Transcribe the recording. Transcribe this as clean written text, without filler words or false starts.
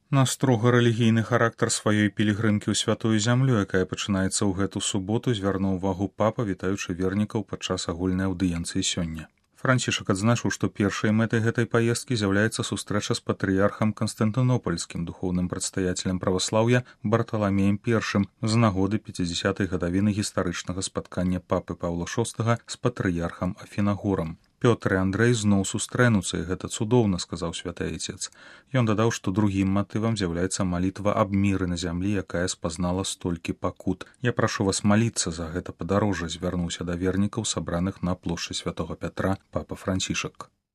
На строга рэлігійны характар сваёй пілігрымкі ў святую зямлю, якая пачынаецца ў гэту суботу, звярнуў увагу папа, вітаючы вернікаў падчас агульнай аўдыенцыі сёння. Францішак адзначыў, што першай мэтай гэтай паездкі з'яўляецца сустрэча з патрыярхам Канстантынопольскім, духоўным прадстаяцелем праваслаўя Барталамеем I з нагоды 50-й гадавіны гістарычнага спаткання папы Паўла VI з патрыярхам Афінагорам. Пётр і Андрэй зноў сустрэнуцца, і гэта цудоўна, сказаў святы айцец. Ён дадаў, што другім матывам з'яўляецца малітва аб міры на зямлі, якая спазнала столькі пакут. Я прашу вас маліцца за гэта падарожжа, звярнуўся да вернікаў, сабраных на плошчы святога Пятра папа Францішак.